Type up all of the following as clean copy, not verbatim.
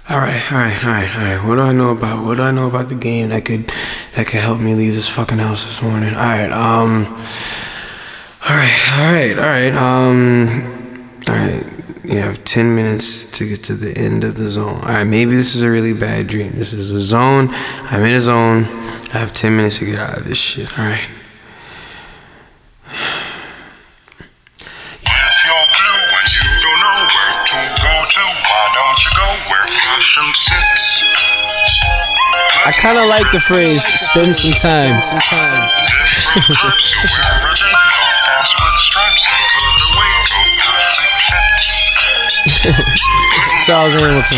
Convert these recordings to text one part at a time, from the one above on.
Alright. What do I know about the game that could help me leave this fucking house this morning? Alright, you have 10 minutes to get to the end of the zone. Alright, maybe this is a really bad dream. This is a zone. I'm in a zone. I have 10 minutes to get out of this shit. Alright. I kinda like the phrase, spend some time. Charles Hamilton.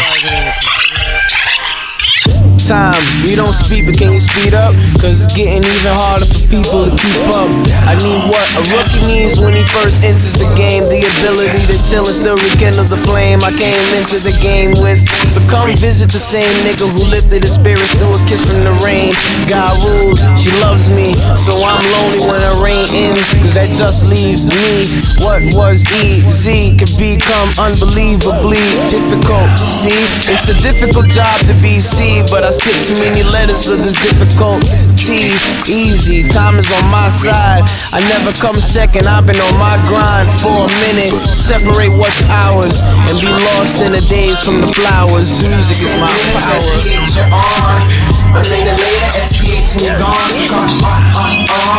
Time, we don't speak, but can you speed up? Cause it's getting even harder for people to keep up. I need what a rookie needs when he first enters the game. The ability to chill and still rekindle the flame I came into the game with. So come visit the same nigga who lifted his spirits through a kiss from the rain. God rules, she loves me, so I'm lonely when her rain ends, cause that just leaves me. What was easy could become unbelievably difficult. See, it's a difficult job to be seen, but I skip too many letters for this difficulty. Easy, time is on my side. I never come second, I've been on my grind for a minute. Separate what's ours and be lost in the days from the flowers. Music is my power. STH, you're on. A minute later, STH and you're gone. So come on.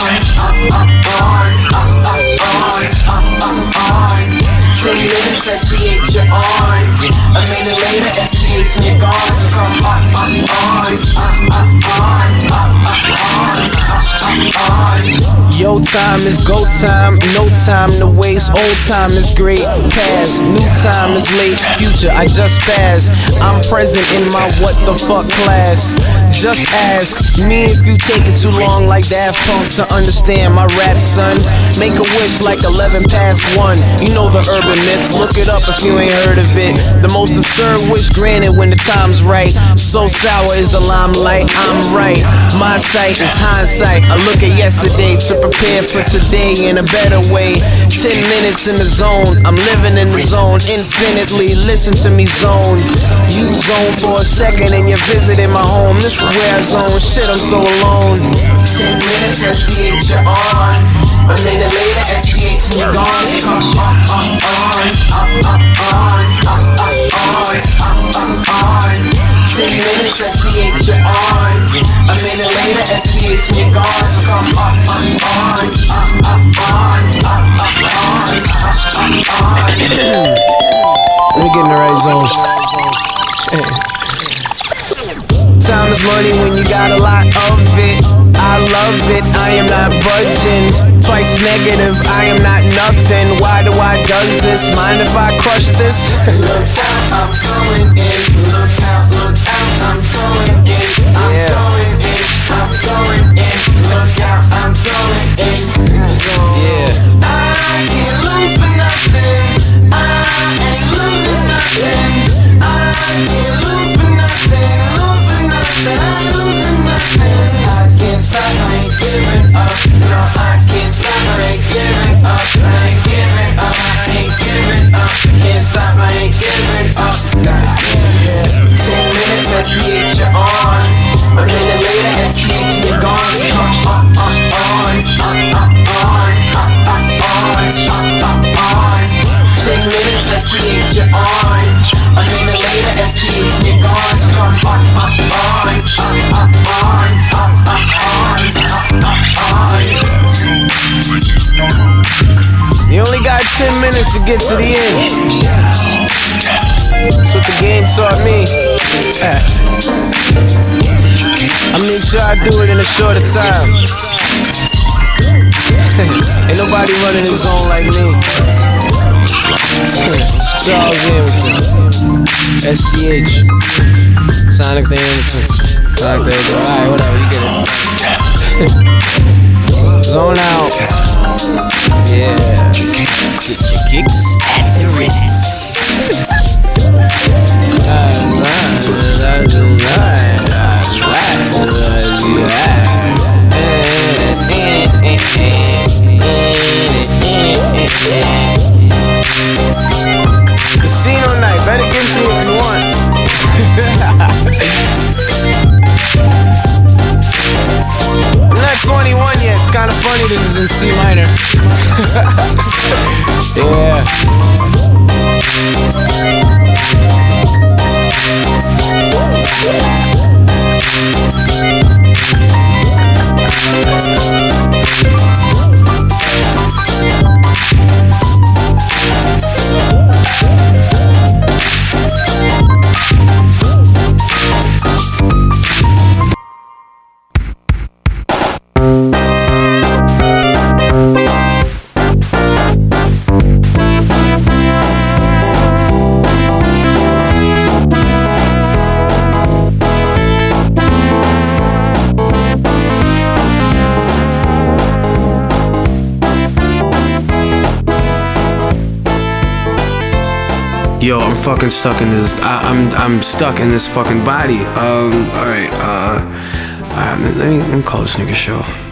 10 minutes, STH, you're on. A minute later, STH and you're gone. So come on. Yo time is go time, no time to waste. Old time is great, past, new time is late. Future, I just passed. I'm present in my what the fuck class. Just ask me if you take it too long like Daft Punk to understand my rap, son. Make a wish like 11 past 1. You know the urban myth, look it up if you ain't heard of it. The most absurd wish granted when the time's right. So sour is the limelight, I'm right. My sight is hindsight. I look at yesterday to prepare for today in a better way. 10 minutes in the zone, I'm living in the zone infinitely. Listen to me zone. You zone for a second and you're visiting my home. This is where I zone. Shit, I'm so alone. 10 minutes, STH, you're on. A minute later, STH, and you're gone. So come on. 10 minutes, STH, you're on. A minute later, STH, and you're gone. So come on. Let me get in the right zone. Time is money when you got a lot of it. I love it, I am not budging. Twice negative, I am not nothing. Why do I does this? Mind if I crush this? Look out, I'm going in. Look out, I'm going in. I'm going in, I'm going in. Look out, I'm going in. Yeah. I can't lose for nothing. I ain't losing nothing. I can't lose for nothing. I'm losing nothing. I can't stop, I ain't giving up. No, I can't stop, I ain't giving up. I ain't giving up, I ain't giving up. Can't stop, I ain't giving up. 10 minutes, STH, you're on. A minute later, STH, you're gone. So come on. 10 minutes, STH, you're on. A minute later, STH, you're gone. So come on. You only got 10 minutes to get to the end. That's what the game taught me. I make sure I do it in a shorter time. Ain't nobody running his zone like me. Charles Hamilton, STH, Sonic the Hamilton, Sonic the Hamilton. Alright, whatever, you get it. Zone out. Yeah. Get your kicks at the Ritz. Casino night, bet against me if you want. I'm not 21 yet. It's kind of funny this is in C minor. Yeah. Yo, I'm fucking stuck in this. I'm stuck in this fucking body. All right. Let me call this nigga show.